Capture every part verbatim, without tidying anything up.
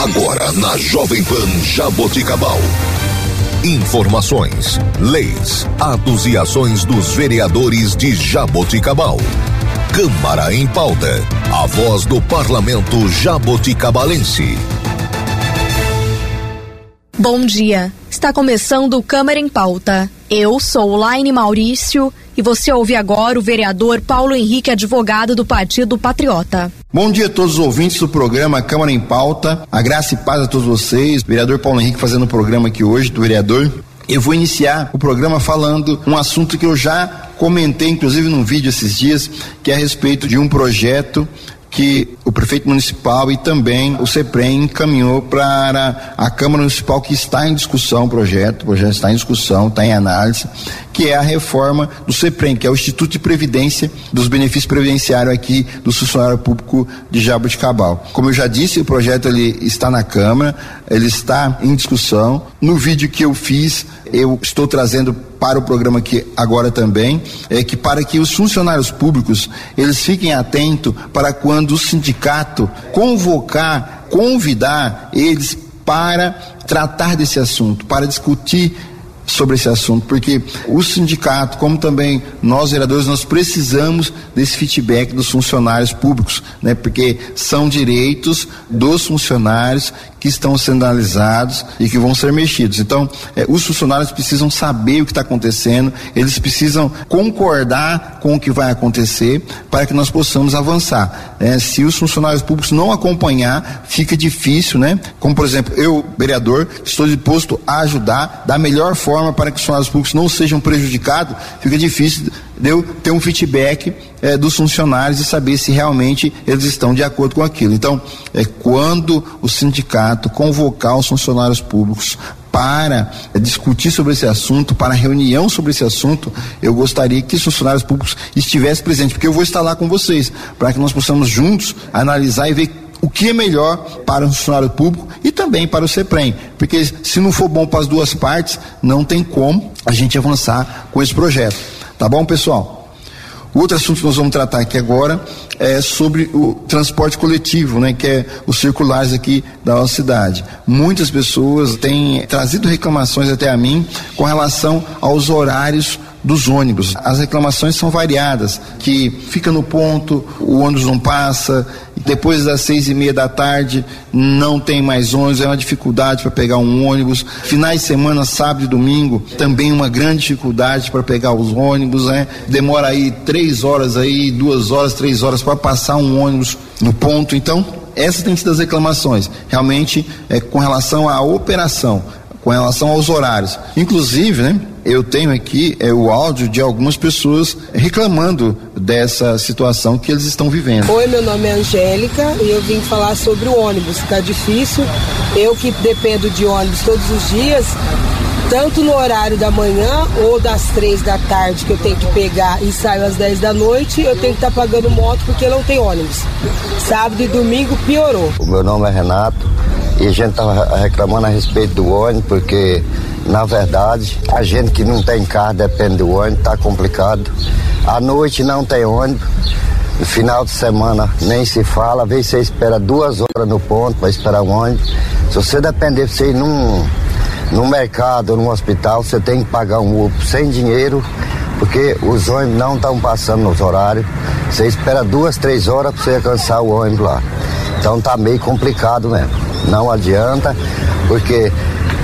Agora na Jovem Pan Jaboticabal. Informações, leis, atos e ações dos vereadores de Jaboticabal. Câmara em Pauta. A voz do Parlamento jaboticabalense. Bom dia. Está começando o Câmara em Pauta. Eu sou Laine Maurício e você ouve agora o vereador Paulo Henrique, advogado do Partido Patriota. Bom dia a todos os ouvintes do programa Câmara em Pauta. A graça e paz a todos vocês. Vereador Paulo Henrique fazendo o programa aqui hoje, do vereador. Eu vou iniciar o programa falando um assunto que eu já comentei, inclusive num vídeo esses dias, que é a respeito de um projeto que o prefeito municipal e também o CEPREM encaminhou para a Câmara Municipal, que está em discussão o projeto, o projeto está em discussão, está em análise, que é a reforma do CEPREM, que é o Instituto de Previdência dos Benefícios Previdenciários aqui do funcionário público de Jaboticabal. Como eu já disse, o projeto ele está na Câmara, ele está em discussão. No vídeo que eu fiz, eu estou trazendo para o programa aqui agora também, é que para que os funcionários públicos, eles fiquem atentos para quando o sindicato convocar, convidar eles para tratar desse assunto, para discutir sobre esse assunto, porque o sindicato, como também nós vereadores, nós precisamos desse feedback dos funcionários públicos, né? Porque são direitos dos funcionários que estão sendo analisados e que vão ser mexidos. Então, eh, os funcionários precisam saber o que está acontecendo, eles precisam concordar com o que vai acontecer para que nós possamos avançar. Eh, se os funcionários públicos não acompanhar, fica difícil, né? Como, por exemplo, eu, vereador, estou disposto a ajudar da melhor forma para que os funcionários públicos não sejam prejudicados. Fica difícil de eu ter um feedback eh, dos funcionários e saber se realmente eles estão de acordo com aquilo. Então, é quando o sindicato convocar os funcionários públicos para é, discutir sobre esse assunto, para reunião sobre esse assunto, eu gostaria que os funcionários públicos estivessem presentes, porque eu vou estar lá com vocês, para que nós possamos juntos analisar e ver o que é melhor para o funcionário público e também para o CEPREM, porque se não for bom para as duas partes, não tem como a gente avançar com esse projeto. Tá bom, pessoal? O outro assunto que nós vamos tratar aqui agora é sobre o transporte coletivo, né, que é os circulares aqui da nossa cidade. Muitas pessoas têm trazido reclamações até a mim com relação aos horários dos ônibus. As reclamações são variadas, que fica no ponto, o ônibus não passa, depois das seis e meia da tarde não tem mais ônibus, é uma dificuldade para pegar um ônibus. Finais de semana, sábado e domingo, também uma grande dificuldade para pegar os ônibus, né? Demora aí três horas aí, duas horas, três horas para passar um ônibus no ponto. Então, essas têm sido as reclamações, realmente é com relação à operação, com relação aos horários. Inclusive, né, eu tenho aqui é, o áudio de algumas pessoas reclamando dessa situação que eles estão vivendo. Oi, meu nome é Angélica e eu vim falar sobre o ônibus. Está difícil, eu que dependo de ônibus todos os dias, tanto no horário da manhã ou das três da tarde que eu tenho que pegar e saio às dez da noite, eu tenho que estar tá pagando moto porque não tem ônibus. Sábado e domingo piorou. O meu nome é Renato e a gente estava reclamando a respeito do ônibus porque, na verdade, a gente que não tem carro depende do ônibus, está complicado. À noite não tem ônibus, no final de semana nem se fala, às vezes você espera duas horas no ponto para esperar um ônibus. Se você depender de você ir num, num mercado ou num hospital, você tem que pagar um Uber sem dinheiro, porque os ônibus não estão passando nos horários. Você espera duas, três horas para você alcançar o ônibus lá. Então tá meio complicado mesmo. Não adianta, porque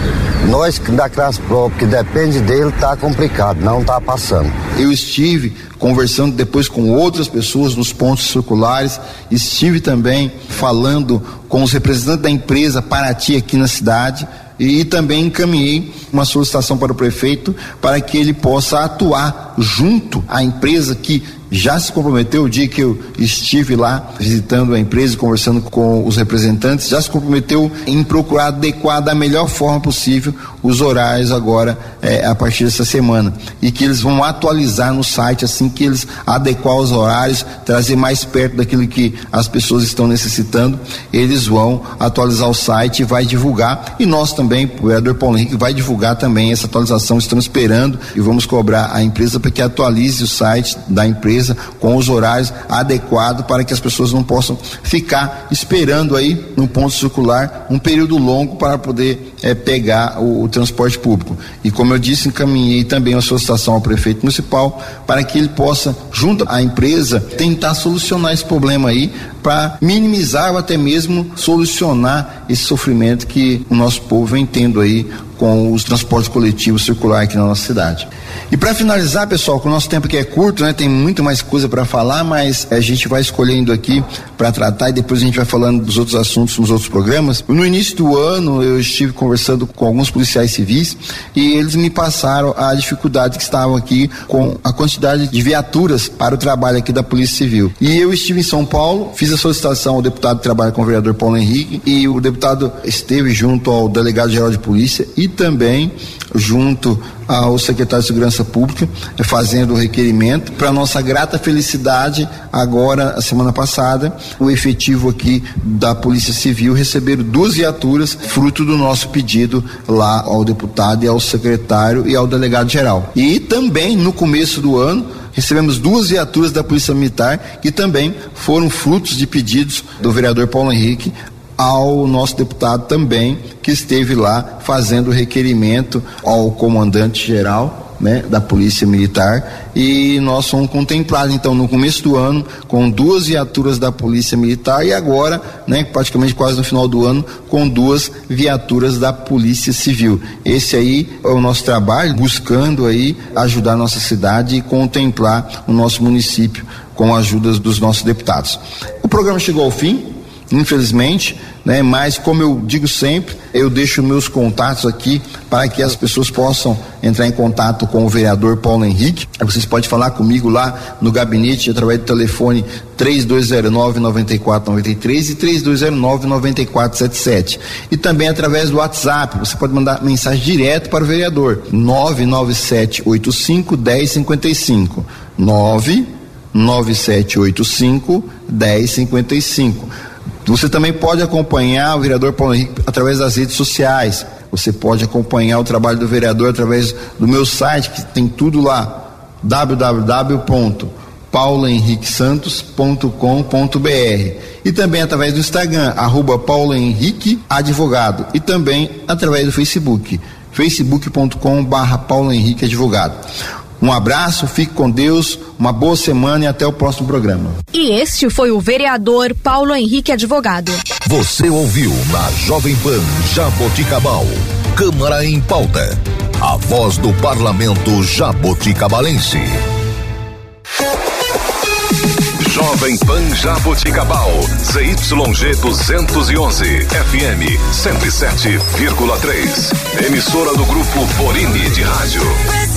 nós da classe própria, que depende dele, tá complicado, não tá passando. Eu estive conversando depois com outras pessoas nos pontos circulares, estive também falando com os representantes da empresa Paraty aqui na cidade e também encaminhei uma solicitação para o prefeito para que ele possa atuar junto à empresa que já se comprometeu. O dia que eu estive lá visitando a empresa e conversando com os representantes, já se comprometeu em procurar adequar da melhor forma possível os horários agora, é, a partir dessa semana, e que eles vão atualizar no site assim assim que eles adequar os horários, trazer mais perto daquilo que as pessoas estão necessitando, eles vão atualizar o site e vai divulgar, e nós também, o vereador Paulo Henrique vai divulgar também essa atualização. Estamos esperando e vamos cobrar a empresa para que atualize o site da empresa com os horários adequados para que as pessoas não possam ficar esperando aí no ponto circular um período longo para poder é, pegar o, o transporte público. E como eu disse, encaminhei também uma solicitação ao prefeito municipal para que ele possa, junto à empresa, tentar solucionar esse problema aí, para minimizar ou até mesmo solucionar esse sofrimento que o nosso povo vem tendo aí com os transportes coletivos circular aqui na nossa cidade. E para finalizar, pessoal, com o nosso tempo que é curto, né, tem muito mais coisa para falar, mas a gente vai escolhendo aqui para tratar e depois a gente vai falando dos outros assuntos nos outros programas. No início do ano eu estive conversando com alguns policiais civis e eles me passaram a dificuldade que estavam aqui com a quantidade de viaturas para o trabalho aqui da Polícia Civil. E eu estive em São Paulo, fiz a solicitação ao deputado que trabalha com o vereador Paulo Henrique, e o deputado esteve junto ao delegado-geral de polícia e também junto ao secretário de Segurança Pública, fazendo o requerimento. Para nossa grata felicidade, agora, a semana passada, o efetivo aqui da Polícia Civil receberam duas viaturas, fruto do nosso pedido lá ao deputado e ao secretário e ao delegado-geral. E também, no começo do ano, recebemos duas viaturas da Polícia Militar, que também foram frutos de pedidos do vereador Paulo Henrique ao nosso deputado também, que esteve lá fazendo o requerimento ao comandante-geral, né, da Polícia Militar, e nós fomos contemplados, então, no começo do ano, com duas viaturas da Polícia Militar e agora, né, praticamente quase no final do ano, com duas viaturas da Polícia Civil. Esse aí é o nosso trabalho, buscando aí ajudar a nossa cidade e contemplar o nosso município com a ajuda dos nossos deputados. O programa chegou ao fim, infelizmente, né? Mas como eu digo sempre, eu deixo meus contatos aqui para que as pessoas possam entrar em contato com o vereador Paulo Henrique. Vocês podem falar comigo lá no gabinete através do telefone três dois zero nove, nove quatro nove três e três dois zero nove, nove quatro sete sete, e também através do WhatsApp. Você pode mandar mensagem direto para o vereador nove nove sete oito cinco, um zero cinco cinco nove nove sete oito cinco, um zero cinco cinco. Você também pode acompanhar o vereador Paulo Henrique através das redes sociais. Você pode acompanhar o trabalho do vereador através do meu site, que tem tudo lá, w w w ponto paulo henrique santos ponto com ponto b r, e também através do Instagram, arroba Paulo Henrique Advogado, e também através do Facebook, facebook ponto com barra Paulo Henrique Advogado. Um abraço, fique com Deus, uma boa semana e até o próximo programa. E este foi o vereador Paulo Henrique Advogado. Você ouviu na Jovem Pan Jaboticabal, Câmara em Pauta, a voz do parlamento jaboticabalense. Jovem Pan Jaboticabal, Z Y G duzentos e onze, F M cento e sete vírgula três, emissora do Grupo Borini de Rádio.